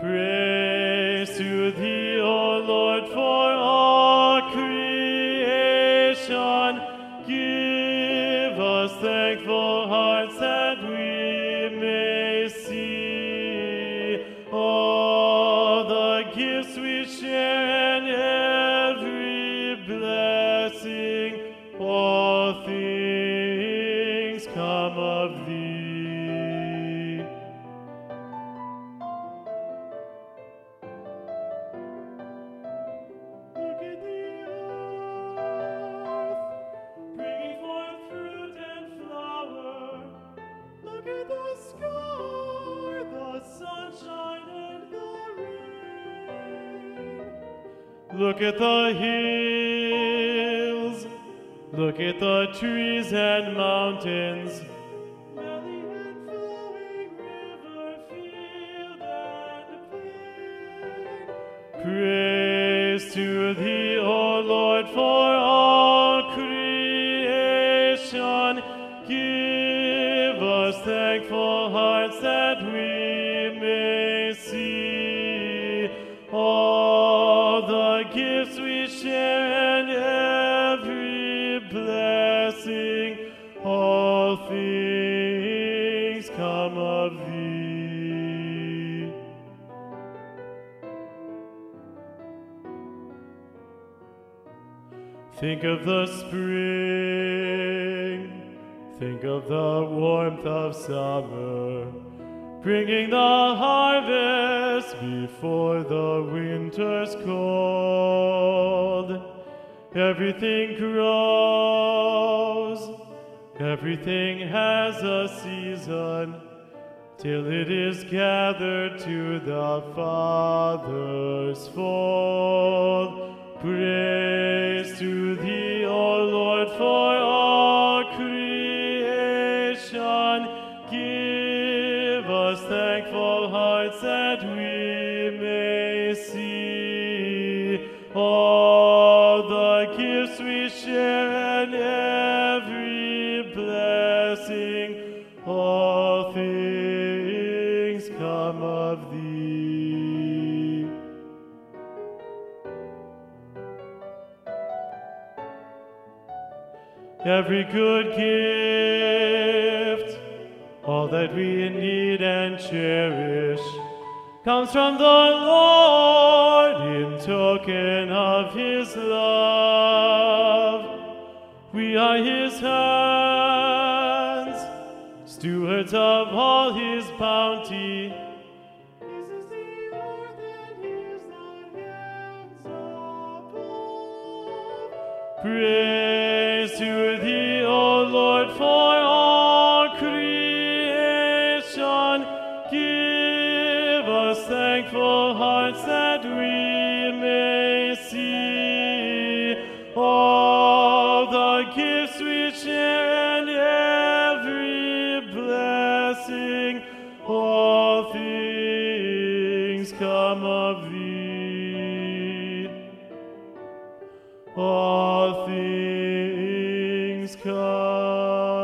Praise to thee, O Lord, for all creation. Give us thankful hearts that we may see all the gifts we share and every blessing. All things come of thee. Look at the earth, bringing forth fruit and flower. Look at the sky, the sunshine and the rain. Look at the hills, look at the trees and mountains. Valley and flowing river, field and plain. Praise to thee, O Lord, for all creation. Give us thankful hearts that we may see all the gifts we share and every blessing. All things come of thee. Think of the spring, think of the warmth of summer, bringing the harvest before the winter's cold. Everything grows, everything has a season, till it is gathered to the Father's fold. Praise to thee, O Lord, for all creation. Give us thankful hearts that we may see all the gifts we share and every blessing. All things come of thee. Every good gift, all that we need and cherish, comes from the Lord in token of his love. We are his hands, stewards of all his bounty. His is the earth and his the heavens above. Praise to thee, O Lord, for all creation. Give us thankful hearts that we may see all the gifts we share and every blessing. All things come of thee. All things come